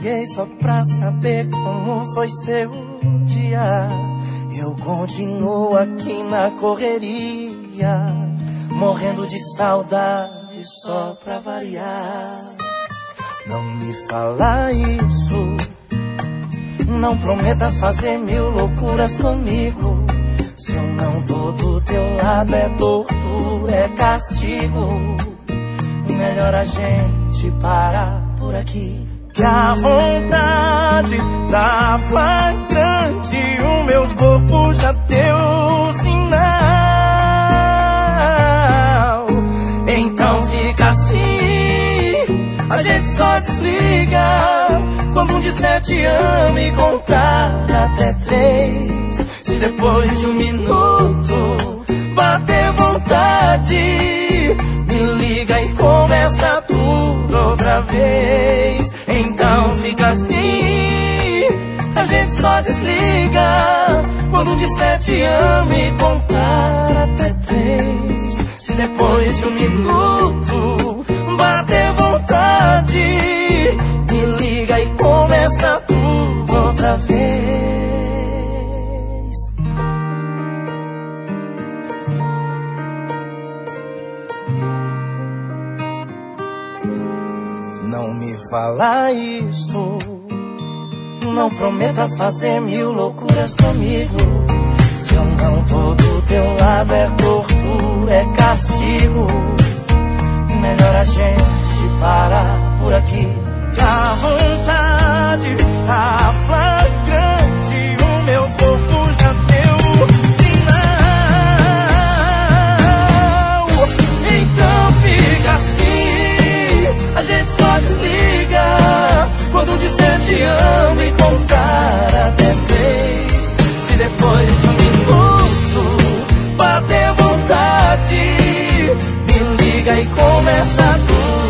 liguei só pra saber como foi seu dia. Eu continuo aqui na correria, morrendo de saudade só pra variar. Não me fala isso, não prometa fazer mil loucuras comigo. Se eu não tô do teu lado é tortura, é castigo. Melhor a gente parar por aqui. Que a vontade tá flagrante, o meu corpo já deu sinal. Então fica assim, a gente só desliga quando um disser te amo e contar até 3. Se depois de 1 minuto bater vontade, me liga e começa tudo outra vez. Então fica assim, a gente só desliga quando um disser te amo e contar até 3. Se depois de 1 minuto bater vontade, me liga e começa tudo outra vez. Não me fala isso, não prometa fazer mil loucuras comigo. Se eu não tô do teu lado é tortura, é castigo. Melhor a gente parar por aqui. Que a vontade tá flagrante, o meu corpo já deu sinal. Então fica assim, a gente só desliga quando um disser te amo e contar até 3. Se depois de 1 minuto bater vontade, me liga e começa tudo